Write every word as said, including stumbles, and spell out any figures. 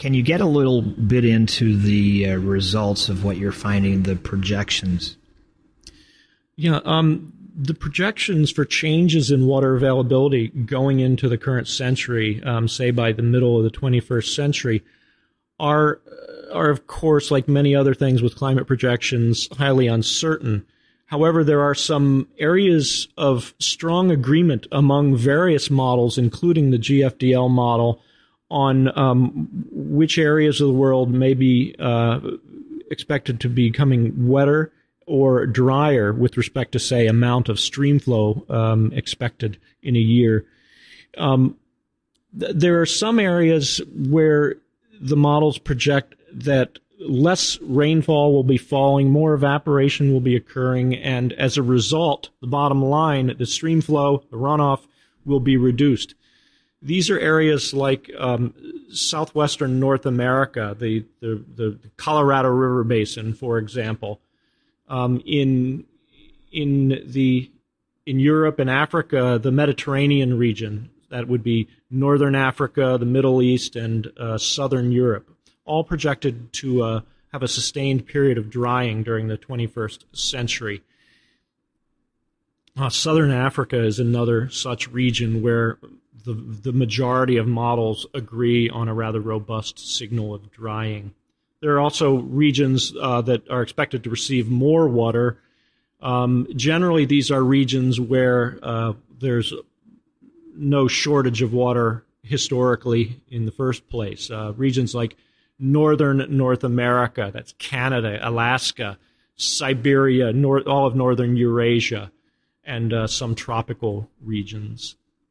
Can you get a little bit into the uh, results of what you're finding, the projections? Yeah, um, the projections for changes in water availability going into the current century, um, say by the middle of the twenty-first century, are, are of course, like many other things with climate projections, highly uncertain. However, there are some areas of strong agreement among various models, including the G F D L model, on um, which areas of the world may be uh, expected to be becoming wetter or drier with respect to, say, amount of stream flow um, expected in a year. Um, th- there are some areas where the models project that less rainfall will be falling, more evaporation will be occurring, and as a result, the bottom line, the stream flow, the runoff, will be reduced. These are areas like um, southwestern North America, the, the, the Colorado River Basin, for example. Um, in in the in Europe and Africa, the Mediterranean region, that would be northern Africa, the Middle East, and uh, southern Europe, all projected to uh, have a sustained period of drying during the twenty-first century. Uh, southern Africa is another such region where the, the majority of models agree on a rather robust signal of drying. There are also regions uh, that are expected to receive more water. Um, generally, these are regions where uh, there's no shortage of water historically in the first place. Uh, regions like northern North America, that's Canada, Alaska, Siberia, north, all of northern Eurasia, and uh, some tropical regions.